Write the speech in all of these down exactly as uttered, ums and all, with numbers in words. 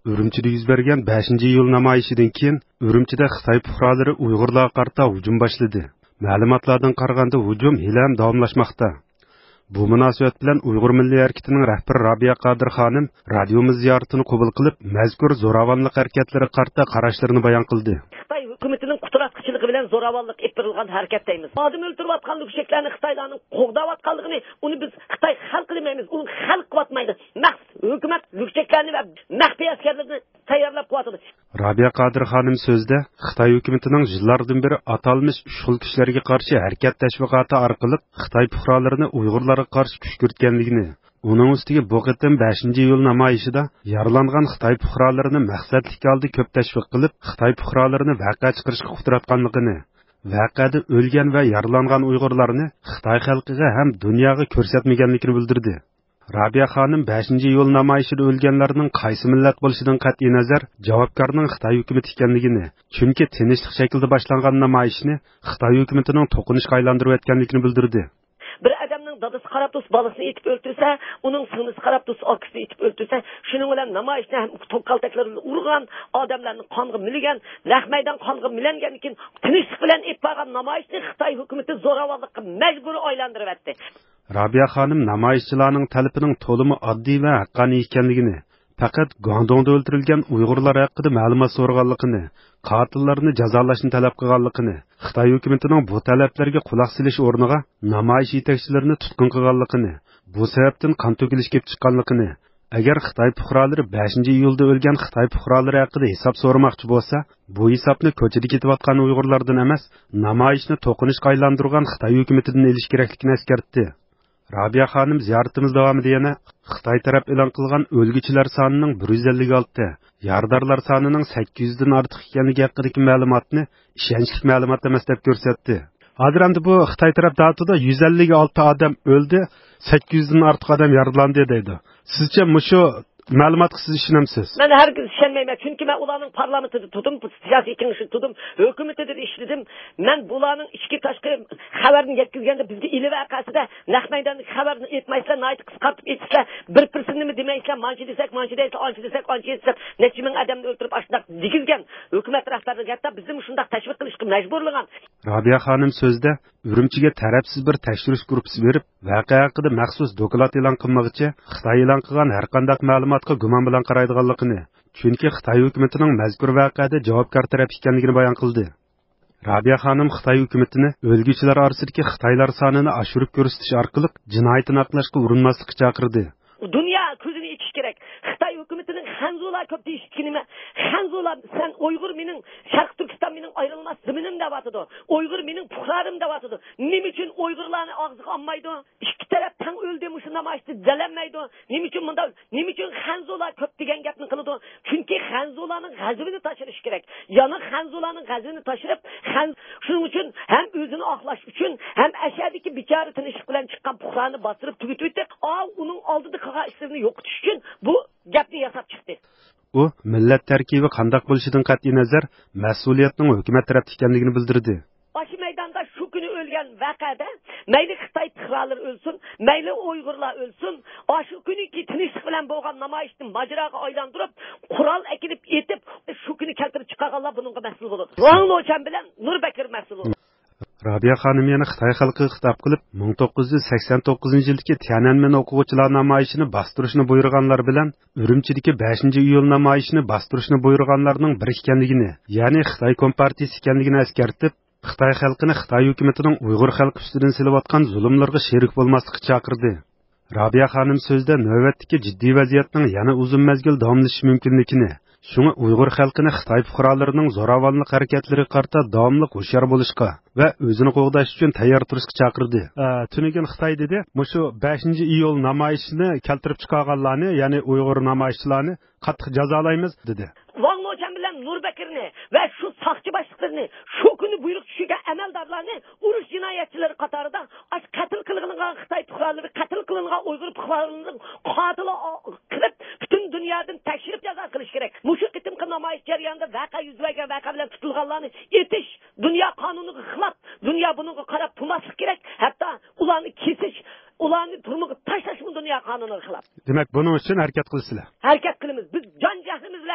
Urumchida yuz bergan beshinchi iyul namoyishidan keyin Urumchida Xitoy fuqarolari Uyg'urlarga qarata hujum boshladi. Ma'lumotlardan qaraganda hujum hali davomlashmoqda. Bu munosabat bilan Uyg'ur milliy harakatining rahbari Robiya Qodir xonim radiomiz ziyoratini qabul qilib, mazkur zo'ravonlik harakatlari qarta qarashlarini bayon qildi. Xitoy hukumatining qutratqichligi bilan zo'ravonlik epirilgan harakatdaymiz. Odam o'ltirayotgan luksheklarni Xitoylarning qo'g'dayotganligini uni biz Xitoy xalq demaymiz, uni xalq qilmaydi. Maqsad hukumat luksheklarni va maxfiy askarlarni tayyorlab qo'yadi. Robiya Qodir xonim so'zida Xitoy hukumatining yillardan beri atalmish ushul kishilarga qarshi harakat tashviqoti orqali Xitoy fuqarolarini Uyg'urlarga qarshi kuch kiritganligini, uning ustiga bu qitim beshinchi iyul namoyishida yaralangan Xitoy fuqarolarini maqsadli holda ko'p tashviq qilib, Xitoy fuqarolarini vaqa chiqarishga qutratganligini, vaqada o'lgan va yaralangan Uyg'urlarni Xitoy xalqiga ham dunyoga ko'rsatmaganligini bildirdi. Robiya xonim beshinchi iyul namoyishida o'lganlarning qaysi millat bo'lishidan qat'iy nazar javobgarning Xitoy hukumati ekanligini, chunki tinchlik shaklda boshlangan namoyishni Xitoy hukumatining to'qinishga aylantirib o'tganligini bildirdi. Bir odamning dadasi qarab turib bolasini etib o'ltirsa, uning singlisi qarab turib akasini etib o'ltirsa, shuning bilan namoyishni ham to'qaltaklarni urgan, odamlarni qonga milgan, rahmaydan qonga milangan ekan, tinchlik bilan etib borgan namoyishni Xitoy hukumati zo'ravonlikqa majbur aylantirib o'tdi. Robiya xonim namoyishchilarning talabining to'limi oddiy va haqqoniy ekanligini, faqat Guangdongda o'ldirilgan Uyg'urlar haqida ma'lumot so'raganligini, qotillarni jazolashni talab qilganligini, Xitoy hukumatining bu talablarga quloq solish o'rniga namoyish yetakchilarini tutqun qilganligini, bu sababdan qon to'kilish kelib chiqqanligini, agar Xitoy fuqarolari beshinchi iyulda o'lgan Xitoy fuqarolari haqida hisob so'ramoqchi bo'lsa, bu hisobni ko'chada ketayotgan Uyg'urlardan emas, namoyishni to'qinishga aylantirgan Xitoy hukumatidan elish kerakligini eskartdi. Robiya xonim ziyoratimiz davomida yana Xitoy taraf e'lon qilgan o'lguchilar sonining bir yuz ellik olti, yaradorlar sonining sakkiz yuz dan ortiq ekanligi haqidagi ma'lumotni ishonchli ma'lumot emas deb ko'rsatdi. Hozir endi bu Xitoy taraf datida yuz ellik olti odam o'ldi, sakkiz yuz dan ortiq odam yaralandi deydi. Sizcha mushu ma'lumotga siz ishonamsiz? Men hargiz ishonmayman, chunki men ularning parlamentida turdim, siyosiy kengashida turdim, hukumatida ishladim. Men bularning ichki tashqi xabarini yetkazganda bizga ilmi vaqasida naq maydonda xabarni aytmaysizlar, nayt qisqartib aytsizlar, bir pirsini nima demaysizlar, manchi desak, manchi desak, anchi desak, anchi desak, necha ming odamni o'ldirib ashundoq digizgan hukumat rahbarlariga hatto bizni shundoq tashviq qilishga majburlagan. Robiya xonim so'zida Urumchiga tarafsiz bir tekshirish guruhi berib, voqea haqida maxsus doklad e'lon qilmoqchi, Xitoy e'lon qilgan har qanday ma'lumotga gumon bilan qaraydiganligini, chunki Xitoy hukumatining mazkur voqeada javobgar taraf ekanligini bayon qildi. Robiya xonim Xitoy hukumatini o'lguchilar orasidagi Xitoylar sonini oshirib ko'rsatish orqali jinoyatni aqlashga urinmaslikka chaqirdi. Dunyo ko'zini yechish kerak. Xitoy hukumatining Xanzular ko'p deyishganimi? Xanzular sen Uyg'ur mening Sharq Turkiston mening ayrilmas ziminim deyapti. Uyg'ur mening puxlarim deyapti. Nima uchun Uyg'urlarni og'ziga olmaydi? Ikki taraf tang o'ldi, mush namoyishda jalanmaydi. Nima uchun bunda? Nima uchun Xanzular ko'p degan gapni qiladi? Chunki Xanzularning g'azabini tashirish kerak. Yana Xanzularning g'azabini tashirib, Xan shuning uchun ham o'zini oqlash uchun, ham ashadiki bichora tinchlik bilan chiqqan puxlarni bostirib tugitdi. A uning oldida ishlarni yo'qotish uchun bu gapni yasab chiqdi. U millat tarkibi qanday bo'lishidan qat'iy nazar mas'uliyatning hukumat tarafida ekanligini bildirdi. Başı maydonda shu kuni o'lgan vaqada mayli Xitoy fuqarolari o'lsin, mayli Uyg'urlar o'lsin, shu kuniki tinchlik bilan bo'lgan namoyishni majroga aylantirib, qurol akilib etib, shu kuni keltirib chiqarganlar buningga mas'ul bo'ladi. Wang Lochan bilan Nurbakir mas'ul bo'ladi. Robiya xonim yana Xitoy xalqiga xitob qilib, ming to'qqiz yuz sakson to'qqizinchi yildagi Tiananmen o'quvchilar namoyishini bostirishni buyurganlar bilan Urumchidagi beshinchi iyul namoyishini bostirishni buyurganlarning bir ekanligini, ya'ni Xitoy kompartiyasi ekanligini eskartib, Xitoy xalqini Xitoy hukumatining Uyg'ur xalqi ustidan silayotgan zulmlarga sherik bo'lmaslikka chaqirdi. Robiya xonim so'zida navbatdagi jiddiy vaziyatning yana uzun mazgil davomlashishi mumkinligini, shunga Uyg'ur xalqini Xitoy fuqarolarining zo'ravonlik harakatlariga qarata davomli hushyor bo'lishga va o'zini qo'g'dash uchun tayyor turishga chaqirdi. Tunigan Xitoy dedi, mushu beshinchi iyul namoyishini keltirib chiqarganlarni, ya'ni Uyg'ur namoyishchilarni qattiq jazolaymiz dedi. Wang Lochan bilan Nurbakirni va shu soqchi boshliqlarni, shu kuni buyruq tushigan amaldorlarni urush jinoyatchilari qatorida ash qatl qilingan Xitoy fuqarolari, qatl qilingan Uyg'ur fuqarolarining qatili qilib butun dunyodan tekshirib jazo qilish kerak. Mushu qitimqi namoyish jarayonida vaqa yuz bergan vaqa bilan tutilganlarni etish dunyo qonuniga xilof. Dunyo bunga qarab turmaslik kerak. Hatto ularni kesish, ularni turmuga tashlash bu dunyo qonuniga xilof. Demak, buning uchun harakat qilasizlar. Harakat qilamiz. Biz jon jahlimiz bilan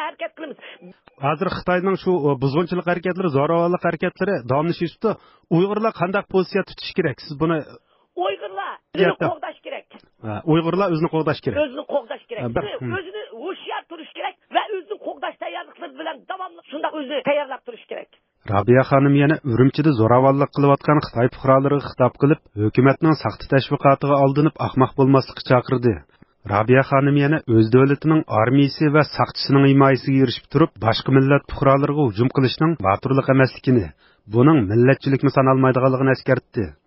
harakat qilamiz. Hozir Xitoyning shu buzg'unchilik harakatlari, zo'ravonlik harakatlari davomlashishda Uyg'urlar qanday pozitsiya tutish kerak? Siz buni Uyg'urlar o'zini qo'g'dash kerak. Uyg'urlar o'zini qo'g'dash kerak. O'zini qo'g'dash kerak. O'zini hushyor turish kerak va o'zini qo'g'dash tayyorliklari bilan davomli shunday o'zini tayyorlab turish kerak. Rabiya xonim yana Urumchida zo'ravonlik qilayotgan Xitoy fuqarolariga xitob qilib, hukumatning saxta tashviqotiga aldanib ahmoq bo'lmaslikka chaqirdi. Rabiya xonim yana o'z davlatining armiyasi va saqchisining himoyasiga erishib turib, boshqa millat fuqarolariga hujum qilishning boturlik emasligini, buning millatchilikni sanalmaydiganligini eskartdi.